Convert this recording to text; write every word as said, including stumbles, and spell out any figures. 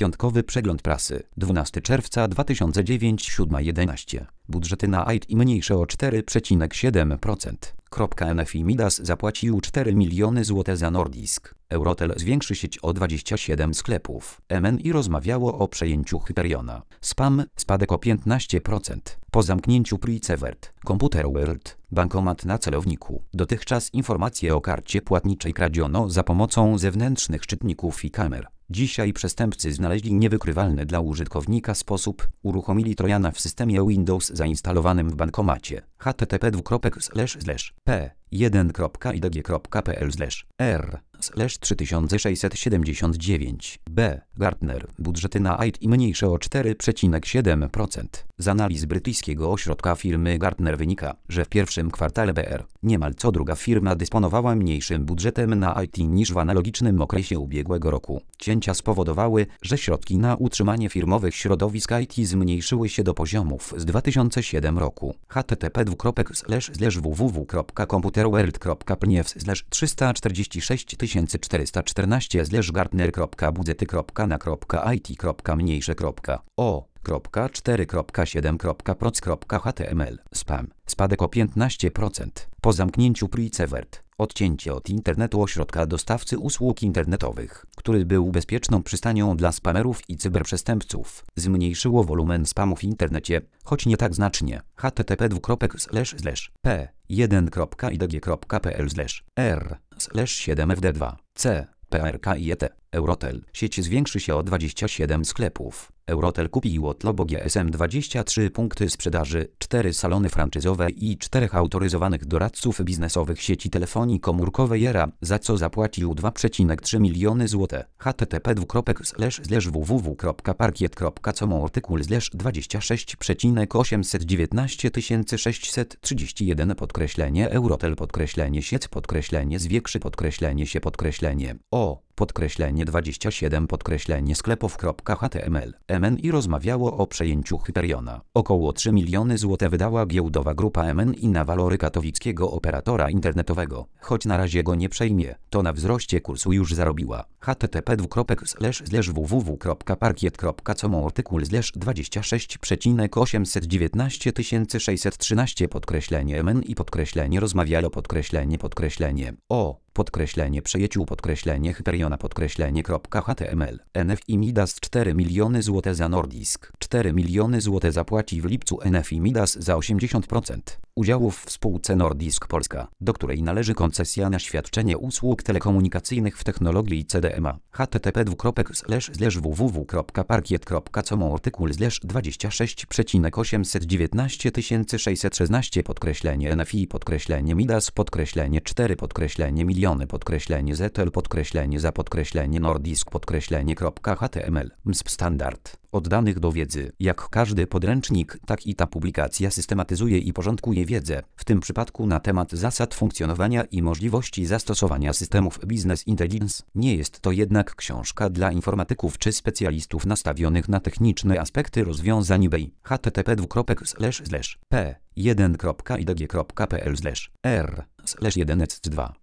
Piątkowy przegląd prasy. dwunastego czerwca dwa tysiące dziewiątego, siódma jedenaście. Budżety na I T mniejsze o cztery przecinek siedem procent. N F I Midas zapłacił cztery miliony złotych za Nordisk. Eurotel zwiększy sieć o dwadzieścia siedem sklepów. M N I rozmawiało o przejęciu Hyperiona. Spam spadek o piętnaście procent. Po zamknięciu Pricevert, Computer World, bankomat na celowniku. Dotychczas informacje o karcie płatniczej kradziono za pomocą zewnętrznych czytników i kamer. Dzisiaj przestępcy znaleźli niewykrywalny dla użytkownika sposób, uruchomili trojana w systemie Windows zainstalowanym w bankomacie. h t t p dwukropek slash slash p jeden kropka i d g kropka p l slash r slash trzy tysiące sześćset siedemdziesiąt dziewięć. B. Gartner. Budżety na I T mniejsze o cztery przecinek siedem procent. Z analiz brytyjskiego ośrodka firmy Gartner wynika, że w pierwszym kwartale B R niemal co druga firma dysponowała mniejszym budżetem na I T niż w analogicznym okresie ubiegłego roku. Cięcia spowodowały, że środki na utrzymanie firmowych środowisk I T zmniejszyły się do poziomów z dwa tysiące siódmego roku. h t t p dwukropek slash slash w w w kropka computerworld kropka p n f slash trzysta czterdzieści sześć tysięcy czterysta czternaście slash gartner kropka budżety kropka na kropka i t kropka mniejsze kropka o cztery kropka siedem kropka proc kropka h t m l. Spam. Spadek o piętnaście procent. Po zamknięciu Pricevert. Odcięcie od internetu ośrodka dostawcy usług internetowych, który był bezpieczną przystanią dla spamerów i cyberprzestępców, zmniejszyło wolumen spamu w internecie, choć nie tak znacznie. h t t p dwukropek slash slash p jeden kropka i d g kropka p l slash r slash siedem f d dwa c p r k i e t. Eurotel. Sieć zwiększy się o dwadzieścia siedem sklepów. Eurotel kupił od Lobo G S M dwadzieścia trzy punkty sprzedaży, cztery salony franczyzowe i czterech autoryzowanych doradców biznesowych sieci telefonii komórkowej Era, za co zapłacił dwa przecinek trzy miliony złotych. h t t p dwukropek slash slash w w w kropka parkiet kropka com artykuł slash dwadzieścia sześć przecinek osiemset dziewiętnaście tysięcy sześćset trzydzieści jeden podkreślenie Eurotel podkreślenie sieć podkreślenie zwiększy podkreślenie się podkreślenie o podkreślenie dwadzieścia siedem podkreślenie sklepów.html. M N I rozmawiało o przejęciu Hyperiona. Około trzy miliony złotych wydała giełdowa grupa M N I na walory katowickiego operatora internetowego. Choć na razie go nie przejmie, to na wzroście kursu już zarobiła. h t t p dwukropek slash slash w w w kropka parkiet kropka com artykuł slash dwadzieścia sześć przecinek osiemset dziewiętnaście tysięcy sześćset trzynaście podkreślenie M N I podkreślenie rozmawialo podkreślenie podkreślenie o podkreślenie przejęciu podkreślenie Hyperiona podkreślenie .html. N F I Midas cztery miliony złotych za Nordisk. cztery miliony złotych zapłaci w lipcu N F I Midas za osiemdziesiąt procent udziałów w spółce Nordisk Polska, do której należy koncesja na świadczenie usług telekomunikacyjnych w technologii C D M A. h t t p dwukropek slash slash w w w kropka parkiet kropka com artykuł slash dwadzieścia sześć przecinek osiemset dziewiętnaście tysięcy sześćset szesnaście podkreślenie N F I podkreślenie Midas podkreślenie cztery podkreślenie miliony podkreślenie Z L podkreślenie za podkreślenie Nordisk podkreślenie .html. M S P standard. Od danych do wiedzy. Jak każdy podręcznik, tak i ta publikacja systematyzuje i porządkuje wiedzę, w tym przypadku na temat zasad funkcjonowania i możliwości zastosowania systemów Business Intelligence. Nie jest to jednak książka dla informatyków czy specjalistów nastawionych na techniczne aspekty rozwiązań eBay. h t t p dwukropek slash slash p jeden kropka i d g kropka p l slash r slash jeden c dwa